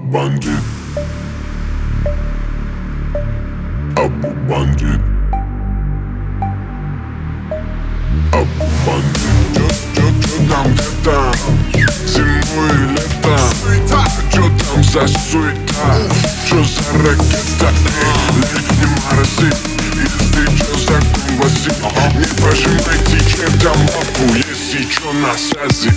бандит, Абу бандит, Абу бандит. Чё там, где там, зимой и летом? Чё там за суета, чё за ракета? Не морози, если чё закон гласит, не пожимайте чертям лапу, если чё на связи.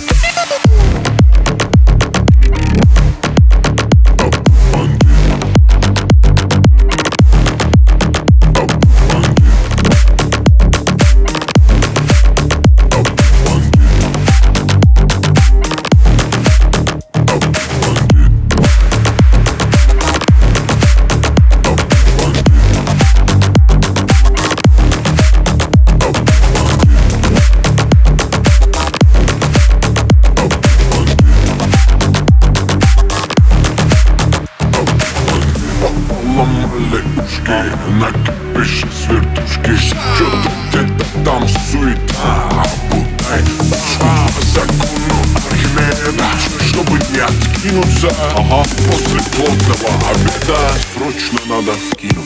Накипишь с вертушки, чё-то где-то там суета. Обутай пушку по закону Архимеда, чтобы не откинуться. После плотного обеда срочно надо вкинуть.